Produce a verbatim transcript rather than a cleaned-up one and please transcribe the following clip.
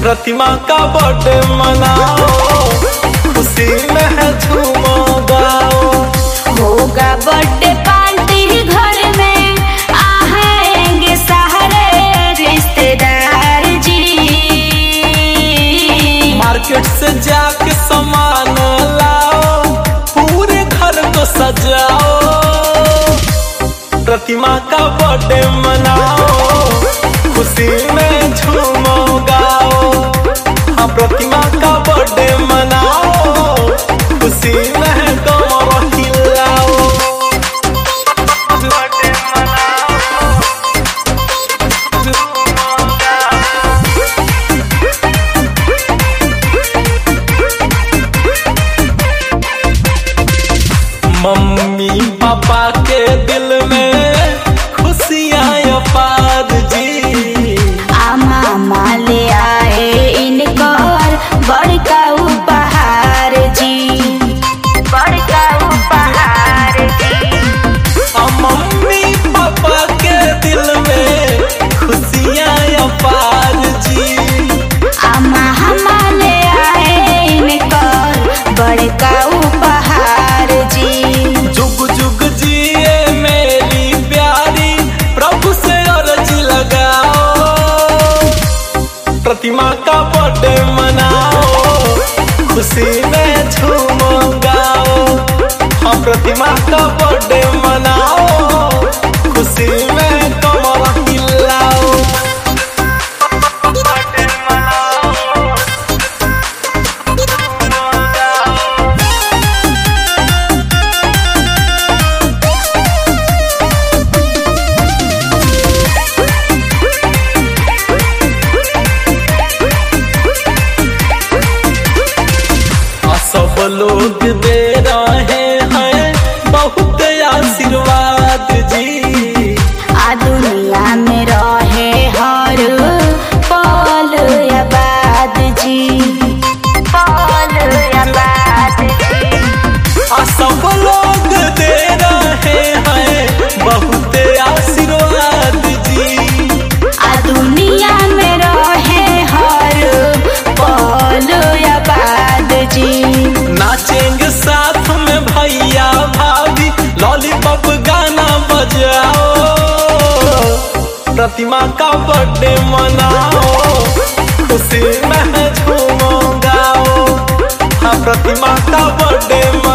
प्रतिमा का बर्थडे मनाओ, खुशी में झूमो गाओ। होगा बर्थडे पार्टी घर में, आएंगे सारे रिश्तेदार जी। मार्केट से जाके सामान लाओ, पूरे घर को सजाओ। प्रतिमा का बर्थडे मनाओ, खुशी में झूमो गाओ। हाँ, प्रतिमा का बर्थडे मनाओ, खुशी में कमर हिलाओ। बर्थडे मनाओ, झूमो गाओ। मम्मी पापा के दिल में खुशियाँ अपार जी। आ मामा ले आए इनकर बड़का उपहार जी, बड़का उपहार जी। आ मम्मी पापा के दिल में खुशियाँ अपार जी। आ मामा ले आए इनकर बड़का उपहार जी। जुग जुग जिए मेरी प्यारी, प्रभु से अर्जी लगाओ। प्रतिमा का बर्थडे मनाओ, खुशी में झूमो गाओ। हाँ, प्रतिमा का बर्थडे मनाओ, खुशी में कमर हिलाओ। बर्थडे मनाओ, झूमो गाओ। सब लोग दे रहे हैं बहुत आशीर्वाद जी। आ दुनिया में रहे हर पल आबाद जी, पल आबाद जी। आ सब लोग दे रहे हैं बहुत आशीर्वाद जी। आ दुनिया में रहे हर पल आबाद जी। नाचेंगे साथ में भैया भाभी, लॉलीपॉप गाना बजाओ। प्रतिमा का बर्थडे मनाओ, खुशी में झूमो गाओ। हाँ, प्रतिमा का बर्थडे